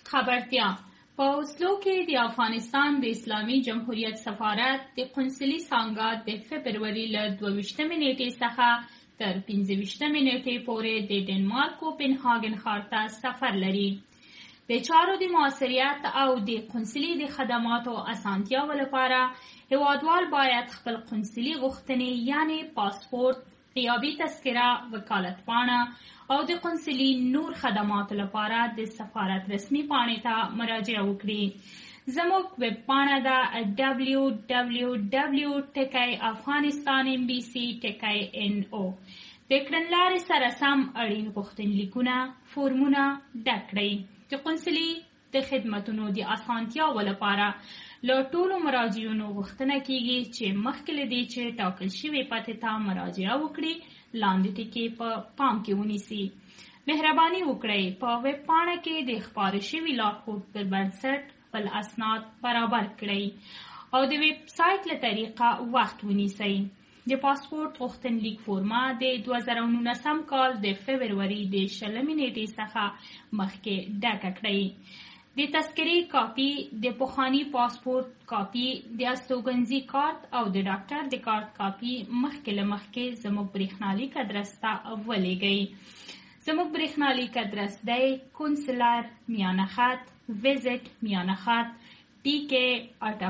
خبرتیا په اوسلو کې د افغانستان د اسلامي جمهوریت سفارت د قونسلي څانګه د فبروري له 22 نیټې څخه تر 15 نیټې پورې د ډنمارک کوپنهاګن ښار ته سفر لري. د چارو د موثریت او د قونسلي د خدماتو اسانتیاو لپاره هیوادوال باید خپل قونسلي غوښتنې یعنی پاسپورت، غیابي تذکره، وکالتپاڼه او د قونسلي نور خدماتو لپاره د سفارت رسمي پاڼې ته مراجعه وکړي. زموږ ویب پاڼه ده www.afghanistanembc.no. د کړنلارې سره سم اړین غوښتنلیکونه فورمونه ډک کړئ. د قونسلي د خدمتونو د اسانتیاو لپاره له ټولو مراجعینو غوښتنه کیږي چې مخکې له دې چې ټاکل شوې پتې ته مراجعه وکړي لاندې ټکي په پام کې ونیسي. مهرباني وکړئ په ویب پاڼه کې د خپاره شوي لارښود پر بنسټ خپل اسناد برابر کړئ او د ویب سایټ له طریقه وخت ونیسئ. د پاسپورت غوښتنلیک فورمه د 2019 کال د فبروري د 20 نیټې څخه مخکې ډکه کړئ. د تذکرې کاپي، د پخواني پاسپورت کاپي، د استوګنځي کارت او د ډاکټر د کارت کاپي مخکې له مخکې زموږ برېښنالیک ادرس ته ولېږئ. زموږ برېښنالیک ادرس دی کونسلر میانه خط وزټ میانه خط DK